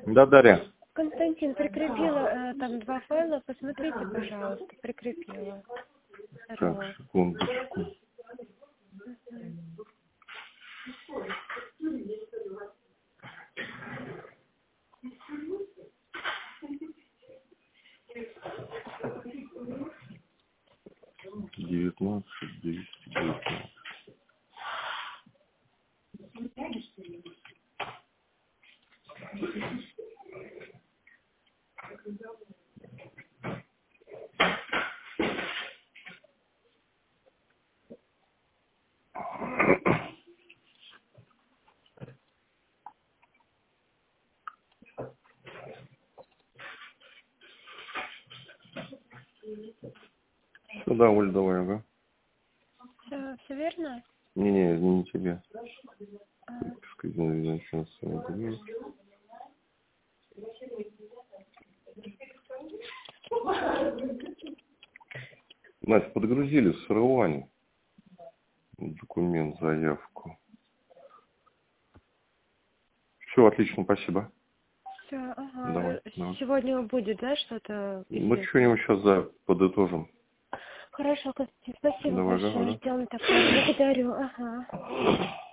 Да, Дарья. Константин, прикрепила там 2 файла, посмотрите, пожалуйста, прикрепила. Так, секундочку. Девятнадцать, 219. Да, Оль, давай, ага. Все верно? Не тебе. Сейчас я говорю. Настя, подгрузили в срывание документ, заявку. Все, отлично, спасибо. Все, ага. Давай. Сегодня будет, да, что-то? Мы что-нибудь сейчас подытожим. Хорошо, Константин, спасибо Давай, большое. ага. Ждем такого. Благодарю, ага.